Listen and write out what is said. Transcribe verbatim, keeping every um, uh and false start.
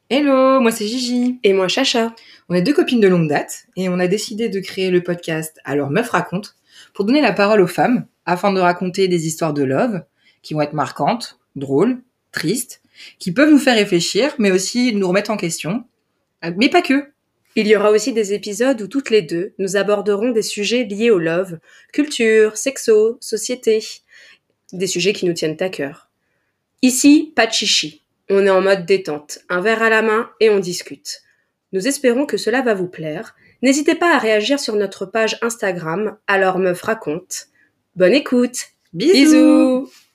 Hello, moi c'est Gigi. Et moi Chacha. On est deux copines de longue date et on a décidé de créer le podcast Alors Meuf raconte pour donner la parole aux femmes afin de raconter des histoires de love qui vont être marquantes, drôles, tristes, qui peuvent nous faire réfléchir mais aussi nous remettre en question. Mais pas que. Il y aura aussi des épisodes où toutes les deux, nous aborderons des sujets liés au love, culture, sexo, société, des sujets qui nous tiennent à cœur. Ici, pas de chichi. On est en mode détente, un verre à la main et on discute. Nous espérons que cela va vous plaire. N'hésitez pas à réagir sur notre page Instagram Alors Meuf raconte. Bonne écoute. Bisous. Bisous.